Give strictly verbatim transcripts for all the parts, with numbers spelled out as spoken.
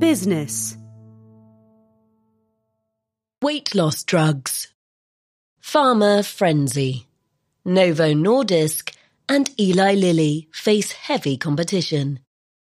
business. Weight loss drugs. Pharma frenzy. Novo Nordisk and Eli Lilly face heavy competition.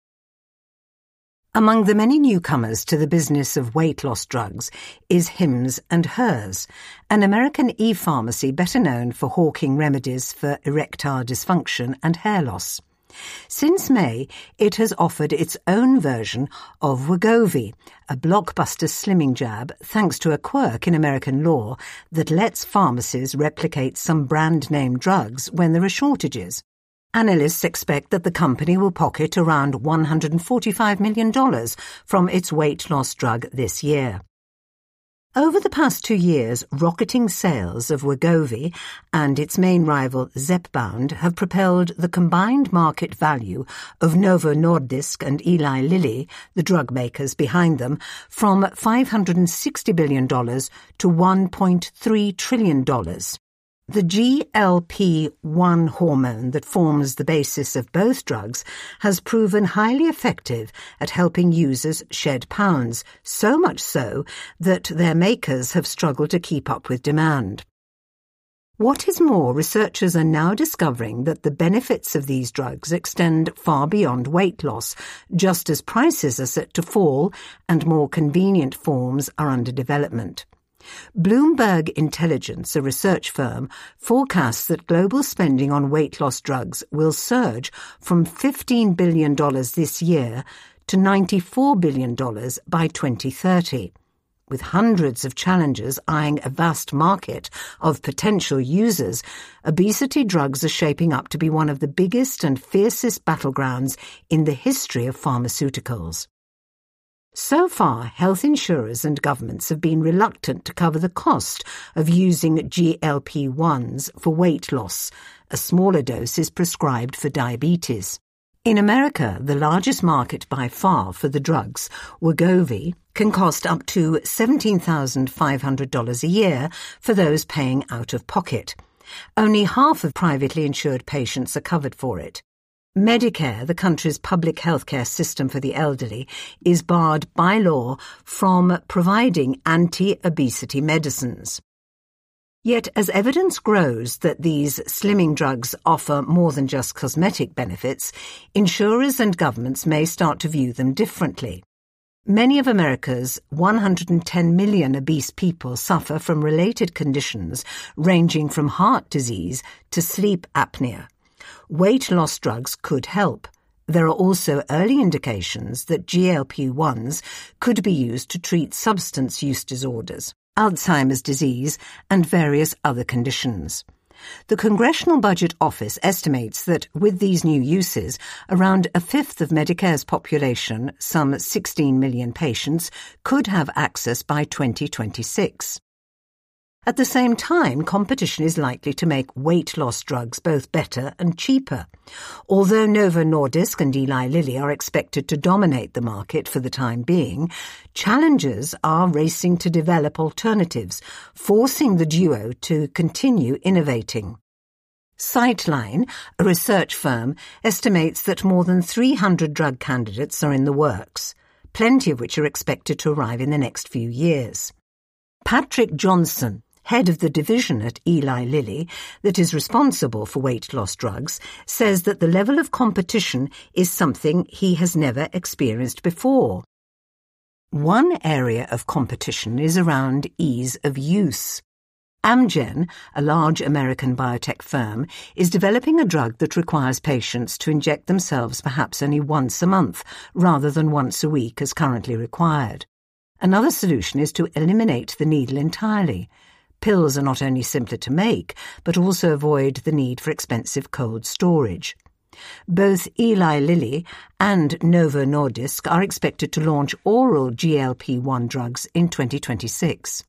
Among the many newcomers to the business of weight loss drugs is Hims and Hers, an American e-pharmacy better known for hawking remedies for erectile dysfunction and hair loss. Since May, it has offered its own version of Wegovy, a blockbuster slimming jab thanks to a quirk in American law that lets pharmacies replicate some brand-name drugs when there are shortages. Analysts expect that the company will pocket around one hundred forty-five million dollars from its weight loss drug this year. Over the past two years, rocketing sales of Wegovy and its main rival Zepbound have propelled the combined market value of Novo Nordisk and Eli Lilly, the drug makers behind them, from five hundred sixty billion dollars to one point three trillion dollars. The G L P one hormone that forms the basis of both drugs has proven highly effective at helping users shed pounds, so much so that their makers have struggled to keep up with demand. What is more, researchers are now discovering that the benefits of these drugs extend far beyond weight loss, just as prices are set to fall and more convenient forms are under development. Bloomberg Intelligence, a research firm, forecasts that global spending on weight loss drugs will surge from fifteen billion dollars this year to ninety-four billion dollars by twenty thirty. With hundreds of challengers eyeing a vast market of potential users, obesity drugs are shaping up to be one of the biggest and fiercest battlegrounds in the history of pharmaceuticals. So far, health insurers and governments have been reluctant to cover the cost of using G L P ones for weight loss. A smaller dose is prescribed for diabetes. In America, the largest market by far for the drugs, Wegovy, can cost up to seventeen thousand five hundred dollars a year for those paying out of pocket. Only half of privately insured patients are covered for it. Medicare, the country's public healthcare system for the elderly, is barred by law from providing anti-obesity medicines. Yet, as evidence grows that these slimming drugs offer more than just cosmetic benefits, insurers and governments may start to view them differently. Many of America's one hundred ten million obese people suffer from related conditions ranging from heart disease to sleep apnea. Weight loss drugs could help. There are also early indications that G L P ones could be used to treat substance use disorders, Alzheimer's disease, and various other conditions. The Congressional Budget Office estimates that with these new uses, around a fifth of Medicare's population, some sixteen million patients, could have access by twenty twenty-six. At the same time, competition is likely to make weight loss drugs both better and cheaper. Although Novo Nordisk and Eli Lilly are expected to dominate the market for the time being, challengers are racing to develop alternatives, forcing the duo to continue innovating. Citeline, a research firm, estimates that more than three hundred drug candidates are in the works, plenty of which are expected to arrive in the next few years. Patrick Johnson, head of the division at Eli Lilly that is responsible for weight loss drugs, says that the level of competition is something he has never experienced before. One area of competition is around ease of use. Amgen, a large American biotech firm, is developing a drug that requires patients to inject themselves perhaps only once a month rather than once a week as currently required. Another solution is to eliminate the needle entirely. Pills are not only simpler to make, but also avoid the need for expensive cold storage. Both Eli Lilly and Novo Nordisk are expected to launch oral G L P one drugs in twenty twenty-six.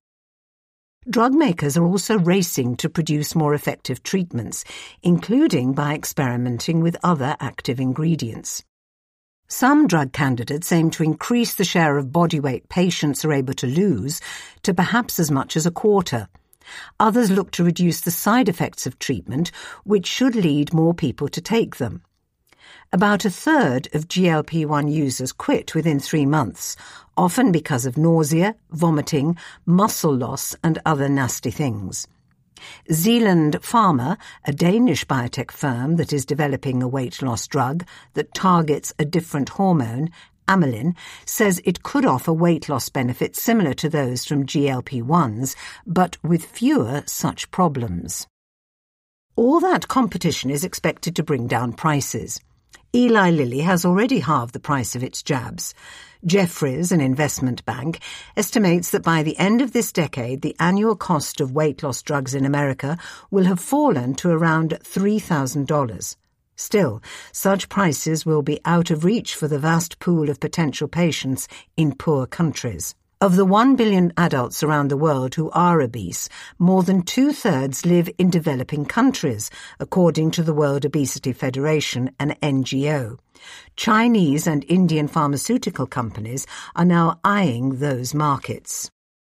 Drug makers are also racing to produce more effective treatments, including by experimenting with other active ingredients. Some drug candidates aim to increase the share of body weight patients are able to lose to perhaps as much as a quarter. Others look to reduce the side effects of treatment, which should lead more people to take them. About a third of G L P one users quit within three months, often because of nausea, vomiting, muscle loss and other nasty things. Zealand Pharma, a Danish biotech firm that is developing a weight loss drug that targets a different hormone, amylin, says it could offer weight loss benefits similar to those from G L P ones, but with fewer such problems. All that competition is expected to bring down prices. Eli Lilly has already halved the price of its jabs. Jefferies, an investment bank, estimates that by the end of this decade, the annual cost of weight loss drugs in America will have fallen to around three thousand dollars. Still, such prices will be out of reach for the vast pool of potential patients in poor countries. Of the one billion adults around the world who are obese, more than two-thirds live in developing countries, according to the World Obesity Federation, an N G O. Chinese and Indian pharmaceutical companies are now eyeing those markets.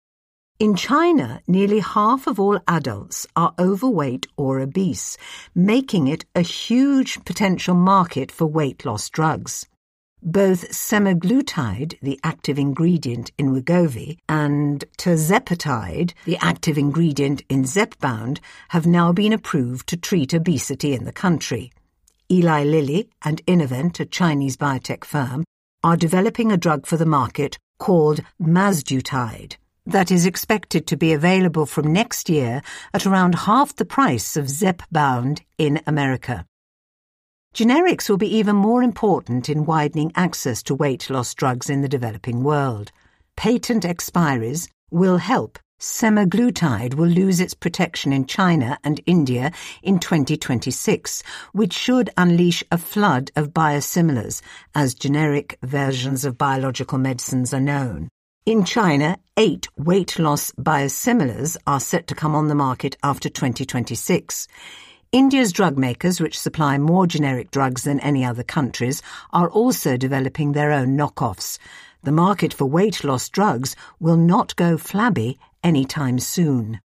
In China, nearly half of all adults are overweight or obese, making it a huge potential market for weight loss drugs. Both semaglutide, the active ingredient in Wegovy, and tirzepatide, the active ingredient in Zepbound, have now been approved to treat obesity in the country. Eli Lilly and Innovent, a Chinese biotech firm, are developing a drug for the market called mazdutide that is expected to be available from next year at around half the price of Zepbound in America. Generics will be even more important in widening access to weight loss drugs in the developing world. Patent expiries will help. Semaglutide will lose its protection in China and India in twenty twenty-six, which should unleash a flood of biosimilars, as generic versions of biological medicines are known. In China, eight weight loss biosimilars are set to come on the market after twenty twenty-six. India's drug makers, which supply more generic drugs than any other countries, are also developing their own knockoffs. The market for weight loss drugs will not go flabby anytime soon.